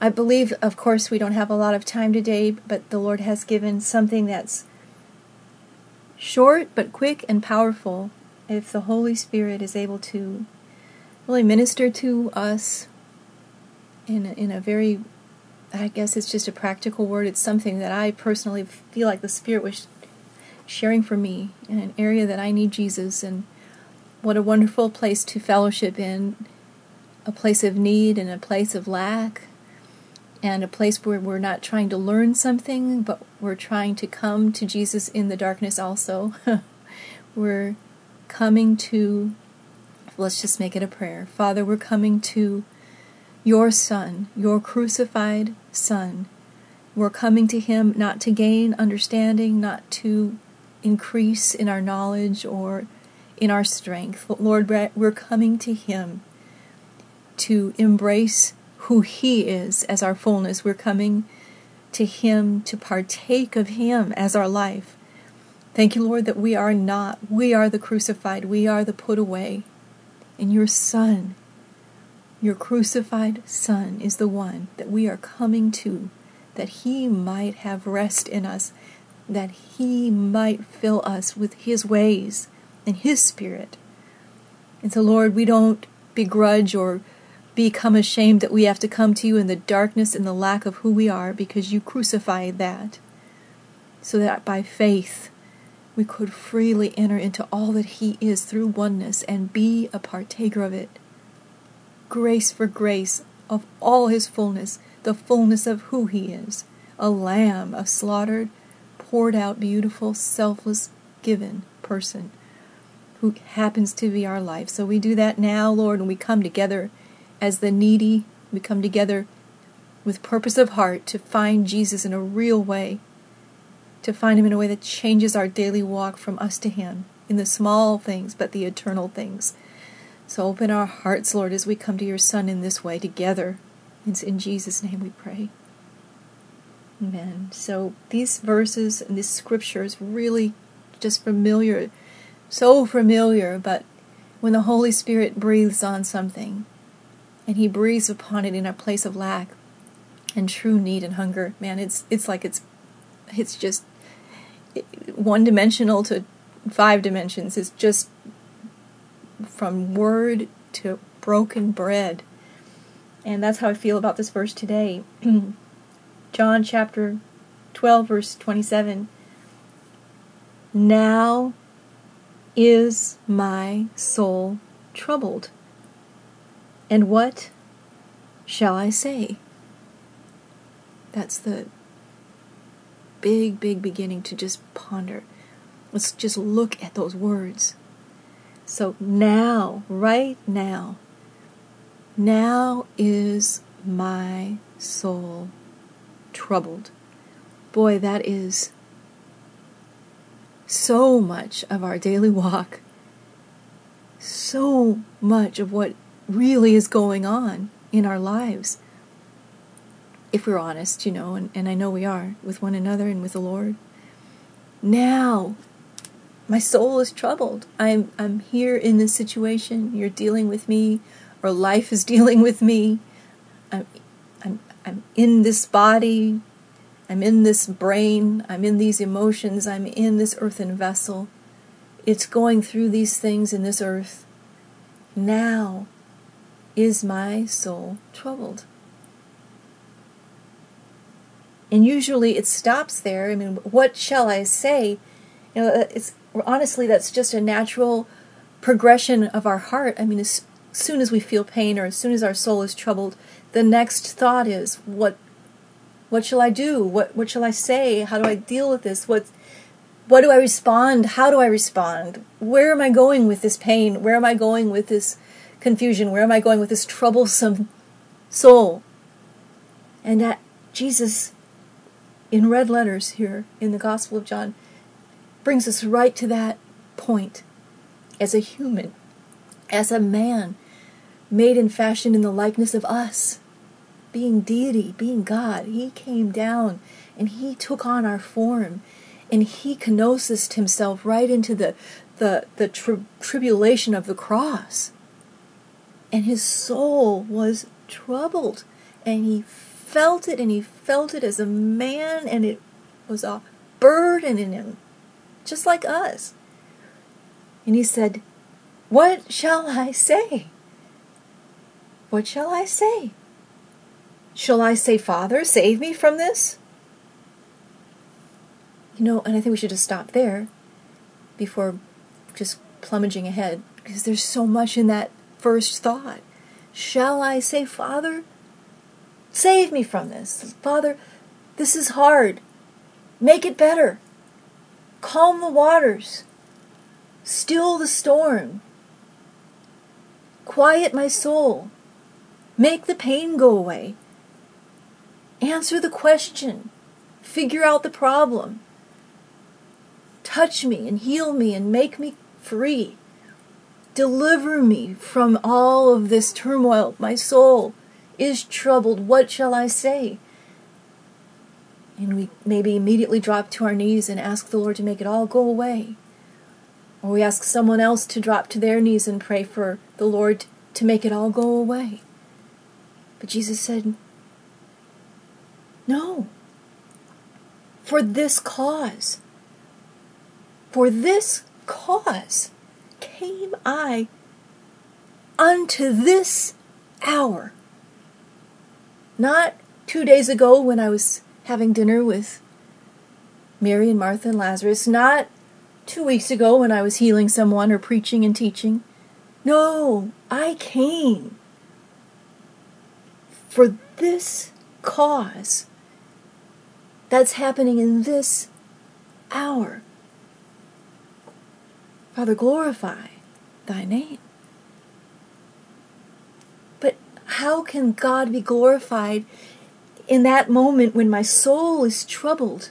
I believe, of course, we don't have a lot of time today, but the Lord has given something that's short but quick and powerful. If the Holy Spirit is able to really minister to us in a very, I guess it's just a practical word. It's something that I personally feel like the Spirit was sharing for me in an area that I need Jesus, and what a wonderful place to fellowship in, a place of need and a place of lack, and a place where we're not trying to learn something, but we're trying to come to Jesus in the darkness also. We're coming to, let's just make it a prayer. Father, we're coming to your Son, your crucified Son. We're coming to him not to gain understanding, not to increase in our knowledge or in our strength. Lord, we're coming to him to embrace who he is as our fullness. We're coming to him to partake of him as our life. Thank you, Lord, that we are the crucified, we are the put away. And your Son, your crucified Son, is the one that we are coming to, that he might have rest in us, that he might fill us with his ways and his Spirit. And so, Lord, we don't begrudge or become ashamed that we have to come to you in the darkness and the lack of who we are, because you crucified that, so that by faith we could freely enter into all that he is through oneness and be a partaker of it. Grace for grace of all his fullness, the fullness of who he is, a lamb, a slaughtered, poured out, beautiful, selfless, given person who happens to be our life. So we do that now, Lord, and we come together as the needy. We come together with purpose of heart to find Jesus in a real way, to find him in a way that changes our daily walk from us to him, in the small things, but the eternal things. So open our hearts, Lord, as we come to your Son in this way together. It's in Jesus' name we pray. Amen. So these verses and this scripture is really just familiar, so familiar, but when the Holy Spirit breathes on something, and he breathes upon it in a place of lack and true need and hunger, man, it's just one-dimensional to 5 dimensions. It's just from word to broken bread. And that's how I feel about this verse today. John chapter 12, verse 27. Now is my soul troubled. And what shall I say? That's the big beginning to just ponder. Let's just look at those words. So now, right now is my soul troubled. Boy, that is so much of our daily walk. So much of what really is going on in our lives. If we're honest, and I know we are, with one another and with the Lord. Now, my soul is troubled. I'm here in this situation. You're dealing with me, or life is dealing with me. I'm in this body. I'm in this brain. I'm in these emotions. I'm in this earthen vessel. It's going through these things in this earth. Now is my soul troubled. And usually it stops there. I mean, what shall I say? Honestly, that's just a natural progression of our heart. I mean, as soon as we feel pain, or as soon as our soul is troubled, the next thought is, what shall I do? What shall I say? How do I deal with this? What do I respond? How do I respond? Where am I going with this pain? Where am I going with this confusion? Where am I going with this troublesome soul? And that Jesus, in red letters here in the Gospel of John, brings us right to that point. As a human, as a man, made and fashioned in the likeness of us, being deity, being God, he came down and he took on our form, and he kenosis himself right into the tribulation of the cross. And his soul was troubled, and he felt it, and he felt it as a man, and it was a burden in him, just like us. And he said, "What shall I say? What shall I say? Shall I say, Father, save me from this?" And I think we should just stop there before just plummeting ahead, because there's so much in that first thought. Shall I say, Father, save me from this? Father, this is hard. Make it better. Calm the waters. Still the storm. Quiet my soul. Make the pain go away. Answer the question. Figure out the problem. Touch me and heal me and make me free. Deliver me from all of this turmoil. My soul is troubled. What shall I say? And we maybe immediately drop to our knees and ask the Lord to make it all go away. Or we ask someone else to drop to their knees and pray for the Lord to make it all go away. But Jesus said, no. For this cause came I unto this hour. Not 2 days ago when I was having dinner with Mary and Martha and Lazarus. Not 2 weeks ago when I was healing someone or preaching and teaching. No, I came for this cause that's happening in this hour. Father, glorify thy name. But how can God be glorified in that moment when my soul is troubled?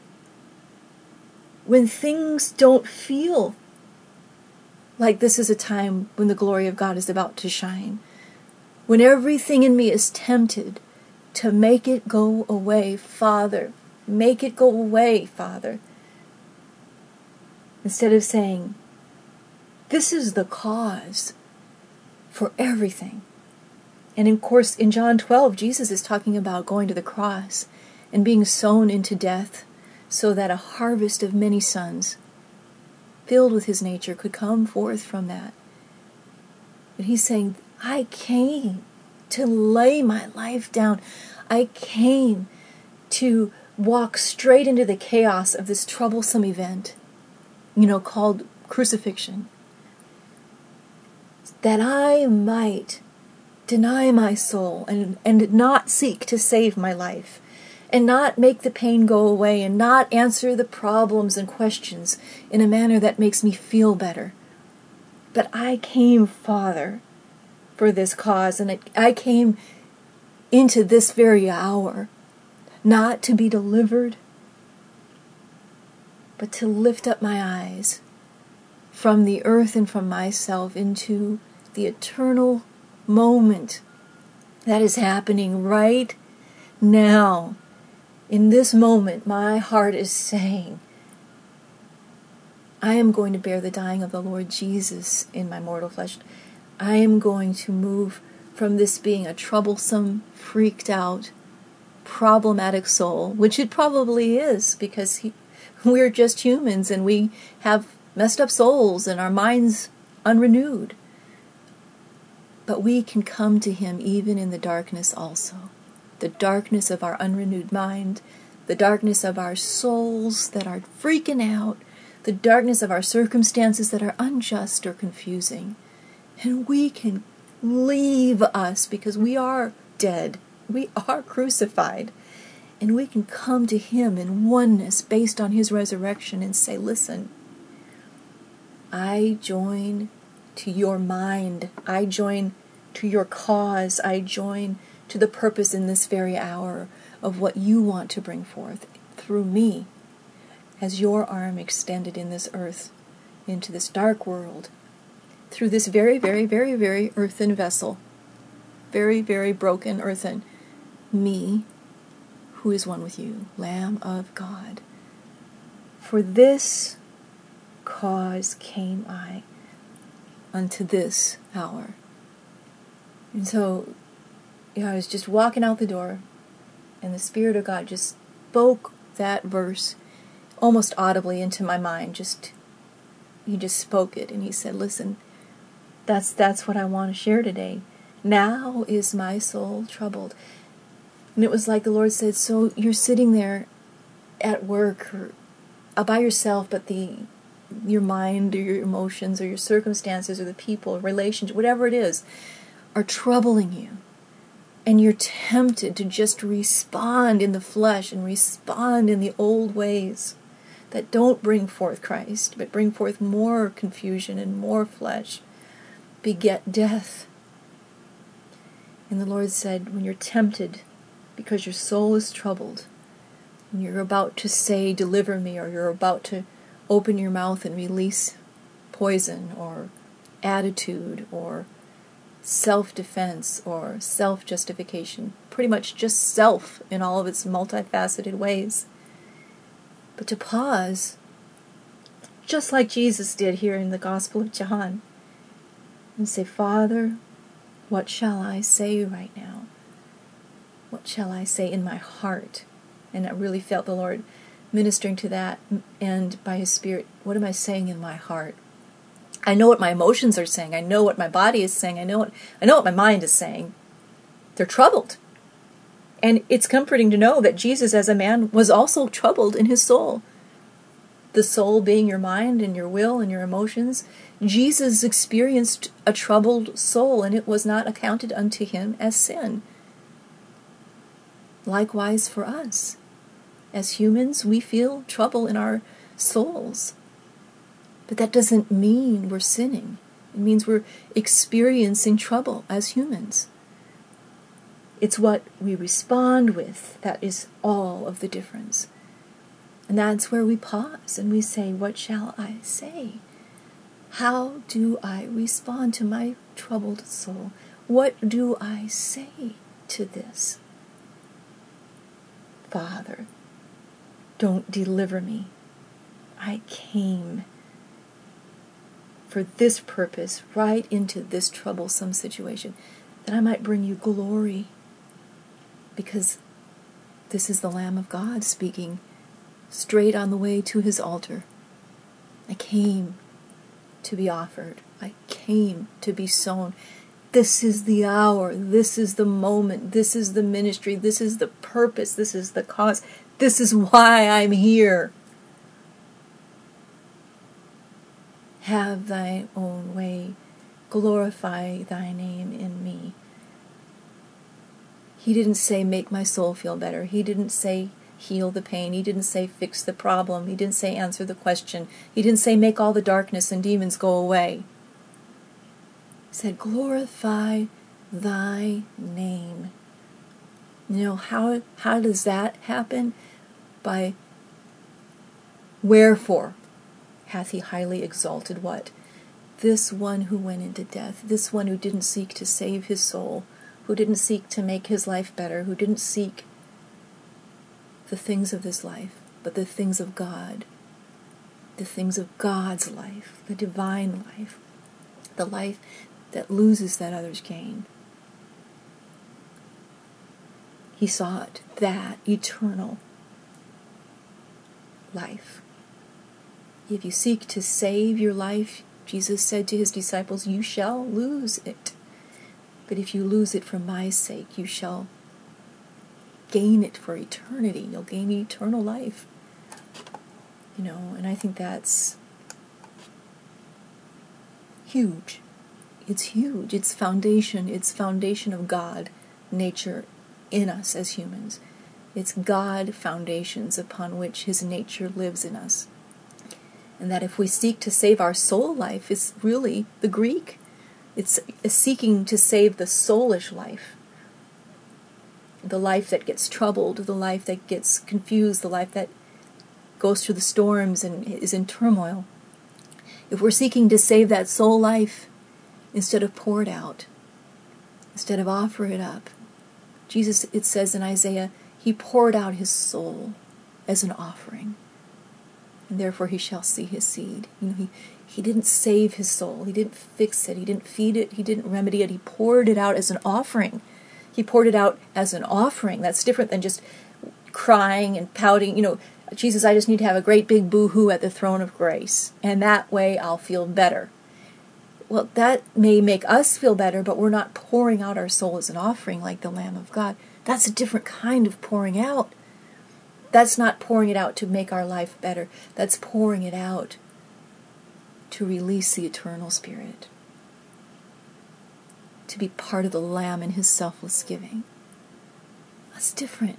When things don't feel like this is a time when the glory of God is about to shine? When everything in me is tempted to make it go away, Father, make it go away, Father. Instead of saying, this is the cause for everything. And of course, in John 12, Jesus is talking about going to the cross and being sown into death so that a harvest of many sons filled with his nature could come forth from that. But he's saying, I came to lay my life down. I came to walk straight into the chaos of this troublesome event, called crucifixion, that I might deny my soul and not seek to save my life, and not make the pain go away, and not answer the problems and questions in a manner that makes me feel better. But I came, Father, for this cause, and I came into this very hour, not to be delivered, but to lift up my eyes from the earth and from myself into the eternal moment that is happening right now. In this moment, my heart is saying, I am going to bear the dying of the Lord Jesus in my mortal flesh. I am going to move from this being a troublesome, freaked out, problematic soul, which it probably is, because we're just humans and we have messed up souls and our minds unrenewed. But we can come to him even in the darkness also. The darkness of our unrenewed mind, the darkness of our souls that are freaking out, the darkness of our circumstances that are unjust or confusing. And we can leave us because we are dead. We are crucified. And we can come to him in oneness based on his resurrection and say, listen, I join to your mind. I join to your cause. I join to the purpose in this very hour of what you want to bring forth through me as your arm extended in this earth into this dark world, through this very, very, very, very earthen vessel, very, very broken earthen, me who is one with you, Lamb of God. For this cause came I unto this hour. And so, I was just walking out the door, And the Spirit of God just spoke that verse almost audibly into my mind. He just spoke it, and he said, listen, that's what I want to share today. Now is my soul troubled. And it was like the Lord said, so you're sitting there at work or by yourself, but your mind or your emotions or your circumstances or the people, relationship, whatever it is, are troubling you. And you're tempted to just respond in the flesh and respond in the old ways that don't bring forth Christ, but bring forth more confusion and more flesh, beget death. And the Lord said, when you're tempted because your soul is troubled, and you're about to say, deliver me, or you're about to open your mouth and release poison or attitude or self-defense or self-justification, pretty much just self in all of its multifaceted ways. But to pause, just like Jesus did here in the Gospel of John, and say, Father, what shall I say right now? What shall I say in my heart? And I really felt the Lord ministering to that, and by His Spirit, what am I saying in my heart? I know what my emotions are saying. I know what my body is saying. I know what my mind is saying. They're troubled. And it's comforting to know that Jesus, as a man, was also troubled in his soul. The soul being your mind and your will and your emotions. Jesus experienced a troubled soul, and it was not accounted unto him as sin. Likewise for us. As humans, we feel trouble in our souls. But that doesn't mean we're sinning. It means we're experiencing trouble as humans. It's what we respond with that is all of the difference. And that's where we pause and we say, what shall I say? How do I respond to my troubled soul? What do I say to this? Father, don't deliver me. I came for this purpose, right into this troublesome situation, that I might bring you glory. Because this is the Lamb of God speaking straight on the way to his altar. I came to be offered. I came to be sown. This is the hour. This is the moment. This is the ministry. This is the purpose. This is the cause. This is why I'm here. Have thy own way. Glorify thy name in me. He didn't say, make my soul feel better. He didn't say, heal the pain. He didn't say, fix the problem. He didn't say, answer the question. He didn't say, make all the darkness and demons go away. He said, glorify thy name. You know, how does that happen? By wherefore hath he highly exalted what? This one who went into death, this one who didn't seek to save his soul, who didn't seek to make his life better, who didn't seek the things of this life, but the things of God, the things of God's life, the divine life, the life that loses that others gain. He sought that eternal life. If you seek to save your life, Jesus said to his disciples, you shall lose it. But if you lose it for my sake, you shall gain it for eternity. You'll gain eternal life. You know, and I think that's huge. It's huge. It's foundation. It's foundation of God, nature in us as humans. It's God foundations upon which his nature lives in us. And that if we seek to save our soul life, it's really the Greek. It's seeking to save the soulish life. The life that gets troubled, the life that gets confused, the life that goes through the storms and is in turmoil. If we're seeking to save that soul life, instead of pour it out, instead of offer it up, Jesus, it says in Isaiah, he poured out his soul as an offering. And therefore he shall see his seed. You know, he didn't save his soul. He didn't fix it. He didn't feed it. He didn't remedy it. He poured it out as an offering. He poured it out as an offering. That's different than just crying and pouting. Jesus, I just need to have a great big boo-hoo at the throne of grace, and that way I'll feel better. Well, that may make us feel better, but we're not pouring out our soul as an offering like the Lamb of God. That's a different kind of pouring out. That's not pouring it out to make our life better. That's pouring it out to release the eternal Spirit, to be part of the Lamb in his selfless giving. That's different.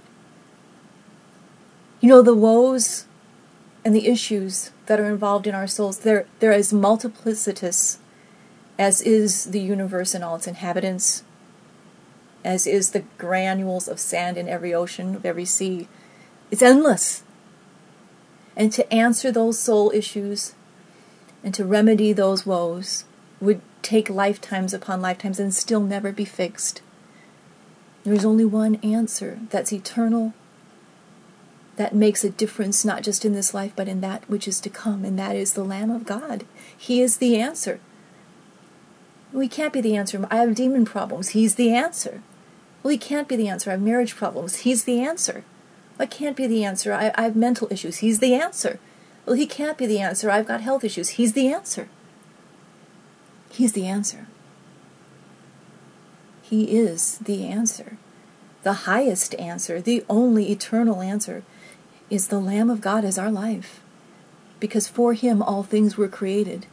The woes and the issues that are involved in our souls, they're as multiplicitous as is the universe and all its inhabitants, as is the granules of sand in every ocean, of every sea. It's endless. And to answer those soul issues and to remedy those woes would take lifetimes upon lifetimes and still never be fixed. There's only one answer that's eternal, that makes a difference not just in this life but in that which is to come, and that is the Lamb of God. He is the answer. We can't be the answer. I have demon problems. He's the answer. Well, he can't be the answer. I have marriage problems. He's the answer. I can't be the answer. I have mental issues. He's the answer. Well, he can't be the answer. I've got health issues. He's the answer. He's the answer. He is the answer. The highest answer, the only eternal answer, is the Lamb of God as our life. Because for him all things were created.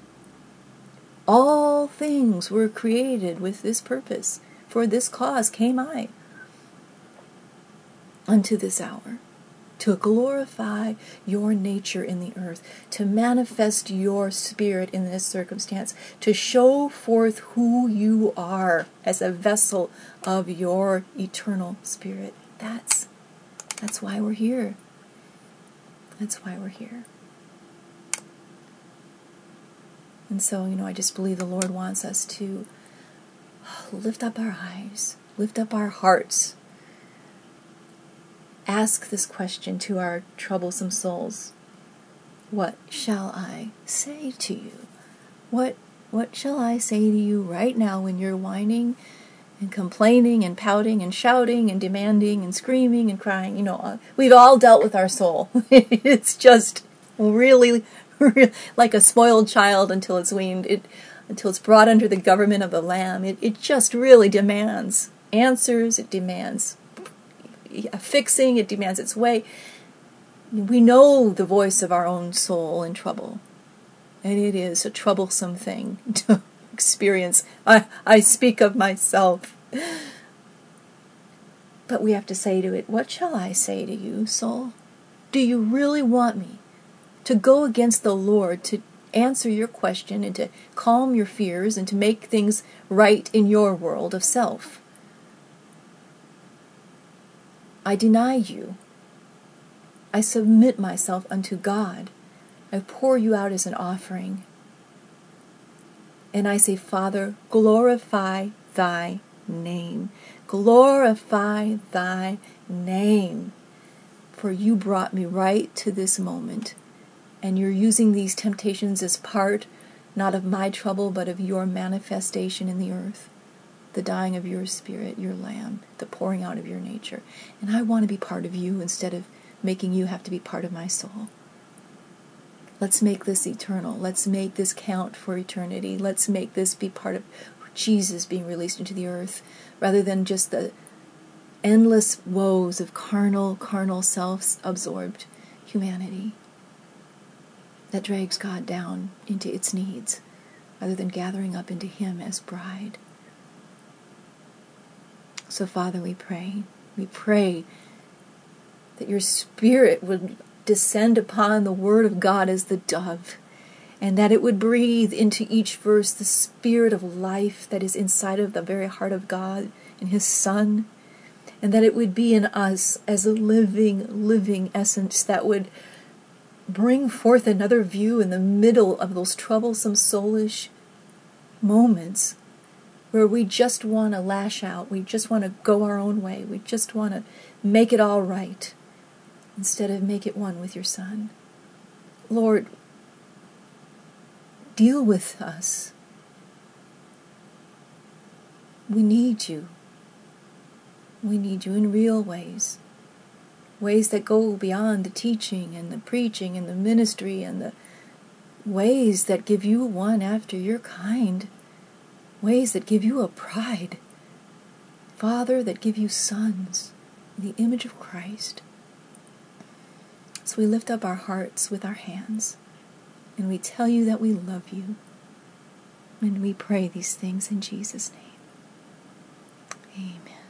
All things were created with this purpose. For this cause came I unto this hour, to glorify your nature in the earth, to manifest your Spirit in this circumstance, to show forth who you are as a vessel of your eternal Spirit. That's why we're here. That's why we're here. And so, I just believe the Lord wants us to lift up our eyes, lift up our hearts, ask this question to our troublesome souls. What shall I say to you? What shall I say to you right now when you're whining and complaining and pouting and shouting and demanding and screaming and crying? We've all dealt with our soul. It's just really like a spoiled child until it's weaned, until it's brought under the government of the Lamb. It just really demands answers. It demands fixing. It demands its way. We know the voice of our own soul in trouble, and it is a troublesome thing to experience. I speak of myself, but we have to say to it, what shall I say to you, soul? Do you really want me to go against the Lord, to answer your question and to calm your fears and to make things right in your world of self? I deny you. I submit myself unto God. I pour you out as an offering. And I say, Father, glorify thy name. Glorify thy name. For you brought me right to this moment. And you're using these temptations as part, not of my trouble, but of your manifestation in the earth. The dying of your Spirit, your Lamb, the pouring out of your nature. And I want to be part of you instead of making you have to be part of my soul. Let's make this eternal. Let's make this count for eternity. Let's make this be part of Jesus being released into the earth, rather than just the endless woes of carnal, self-absorbed humanity that drags God down into its needs, rather than gathering up into him as bride. So, Father, we pray that your Spirit would descend upon the Word of God as the dove, and that it would breathe into each verse the Spirit of life that is inside of the very heart of God and his Son, and that it would be in us as a living essence that would bring forth another view in the middle of those troublesome soulish moments where we just want to lash out, we just want to go our own way, we just want to make it all right, instead of make it one with your Son. Lord, deal with us. We need you. We need you in real ways. Ways that go beyond the teaching and the preaching and the ministry and the ways that give you one after your kind. Ways that give you a pride. Father, that give you sons in the image of Christ. So we lift up our hearts with our hands, and we tell you that we love you. And we pray these things in Jesus' name. Amen.